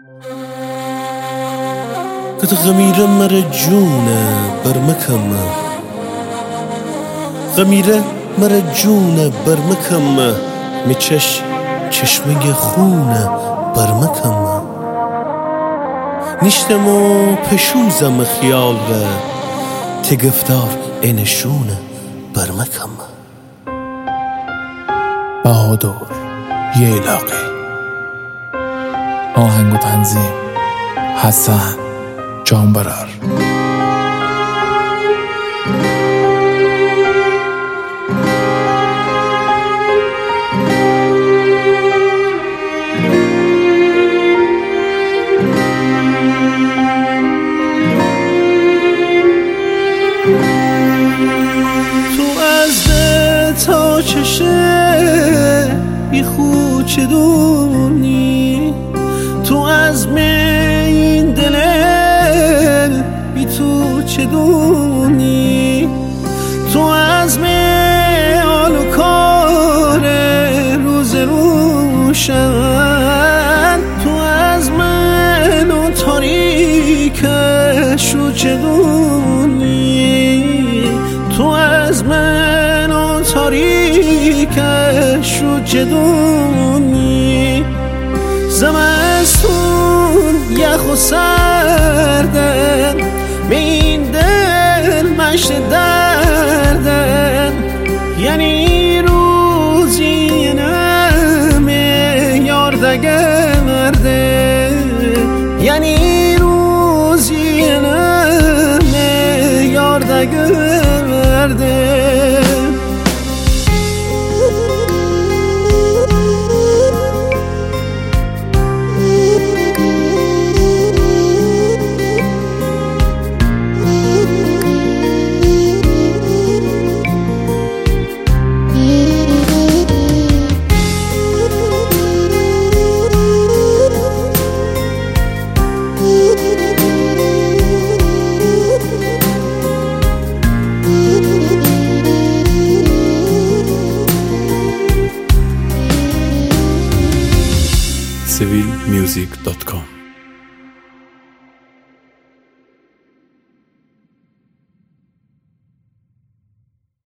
قد غميرة مرجونة برمكم غميرة مرجونة برمكم میچش چشمه خونه برمکم نیشتم و پشوزم خیال و تگفتار اینشونه برمکم. بهادر ییلاقی. آهنگ و تنظیم حسن جانبرار. تا چشه بی خود چه دونی تو از این دل بی تو چه دونی تو از آل و کار روز روشن تو از من و تاریکش و چه دونی تو از من تاریکش و جدونی زمستون یخ و سردن به این دل مشت دردن یعنی روزی نمه یاردگرده یعنی روزی نمه یاردگرده civilmusic.com